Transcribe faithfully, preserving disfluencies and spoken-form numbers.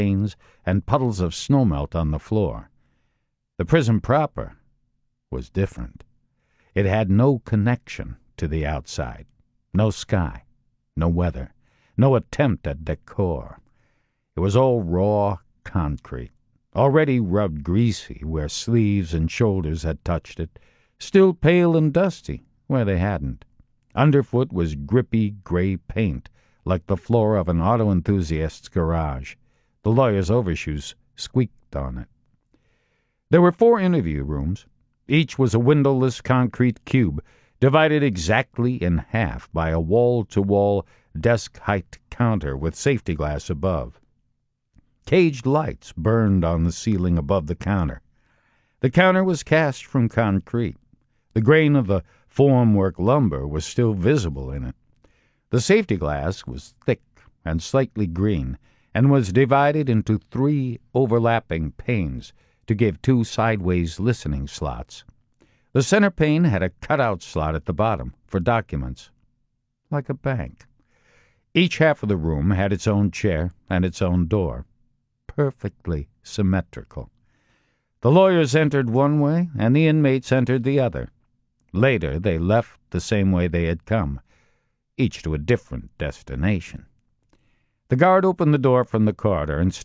stains and puddles of snowmelt on the floor. The prison proper was different. It had no connection to the outside, no sky, no weather, no attempt at decor. It was all raw concrete, already rubbed greasy where sleeves and shoulders had touched it, still pale and dusty where they hadn't. Underfoot was grippy gray paint, like the floor of an auto enthusiast's garage. The lawyer's overshoes squeaked on it. There were four interview rooms. Each was a windowless concrete cube, divided exactly in half by a wall-to-wall desk-height counter with safety glass above. Caged lights burned on the ceiling above the counter. The counter was cast from concrete. The grain of the formwork lumber was still visible in it. The safety glass was thick and slightly green, and was divided into three overlapping panes to give two sideways listening slots. The center pane had a cutout slot at the bottom for documents, like a bank. Each half of the room had its own chair and its own door, perfectly symmetrical. The lawyers entered one way, and the inmates entered the other. Later, they left the same way they had come, each to a different destination. The guard opened the door from the corridor and